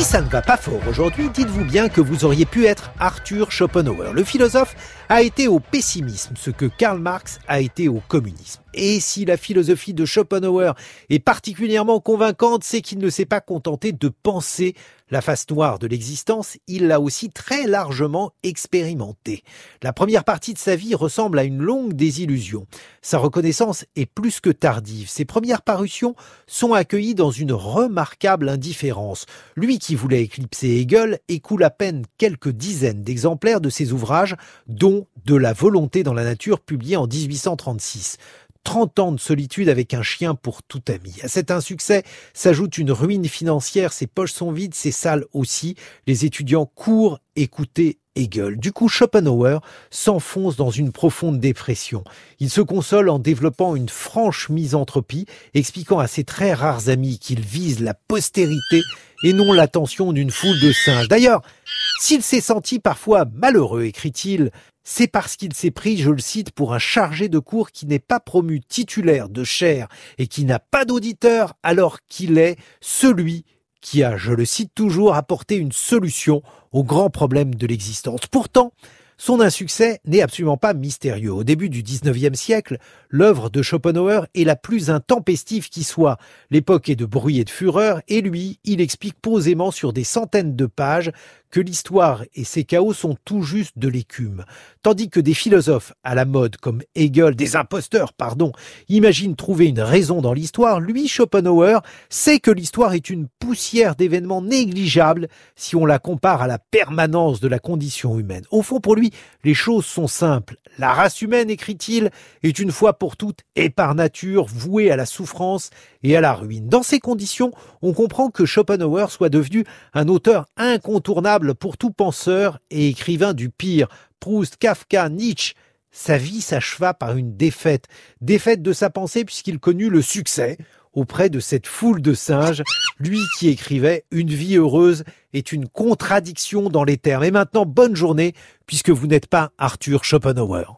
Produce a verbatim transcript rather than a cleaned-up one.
Si ça ne va pas fort aujourd'hui, dites-vous bien que vous auriez pu être Arthur Schopenhauer. Le philosophe a été au pessimisme ce que Karl Marx a été au communisme. Et si la philosophie de Schopenhauer est particulièrement convaincante, c'est qu'il ne s'est pas contenté de penser la face noire de l'existence, il l'a aussi très largement expérimentée. La première partie de sa vie ressemble à une longue désillusion. Sa reconnaissance est plus que tardive. Ses premières parutions sont accueillies dans une remarquable indifférence. Lui qui voulait éclipser Hegel écoule à peine quelques dizaines d'exemplaires de ses ouvrages, dont De la volonté dans la nature, publié en dix-huit cent trente-six. trente ans de solitude avec un chien pour tout ami. À cet insuccès s'ajoute une ruine financière, ses poches sont vides, ses salles aussi. Les étudiants courent écouter Hegel. Du coup, Schopenhauer s'enfonce dans une profonde dépression. Il se console en développant une franche misanthropie, expliquant à ses très rares amis qu'il vise la postérité et non l'attention d'une foule de singes. D'ailleurs, s'il s'est senti parfois malheureux, écrit-il, c'est parce qu'il s'est pris, je le cite, pour un chargé de cours qui n'est pas promu titulaire de chaire et qui n'a pas d'auditeur alors qu'il est celui qui a, je le cite toujours, apporté une solution aux grands problèmes de l'existence. Pourtant, son insuccès n'est absolument pas mystérieux. Au début du dix-neuvième siècle, l'œuvre de Schopenhauer est la plus intempestive qui soit. L'époque est de bruit et de fureur, et lui, il explique posément sur des centaines de pages que l'histoire et ses chaos sont tout juste de l'écume. Tandis que des philosophes à la mode comme Hegel, des imposteurs, pardon, imaginent trouver une raison dans l'histoire, lui, Schopenhauer, sait que l'histoire est une poussière d'événements négligeables si on la compare à la permanence de la condition humaine. Au fond, pour lui, les choses sont simples. La race humaine, écrit-il, est une fois pour toutes et par nature vouée à la souffrance et à la ruine. Dans ces conditions, on comprend que Schopenhauer soit devenu un auteur incontournable pour tout penseur et écrivain du pire. Proust, Kafka, Nietzsche. Sa vie s'acheva par une défaite. Défaite de sa pensée puisqu'il connut le succès auprès de cette foule de singes. Lui qui écrivait « Une vie heureuse est une contradiction dans les termes ». Et maintenant, bonne journée puisque vous n'êtes pas Arthur Schopenhauer.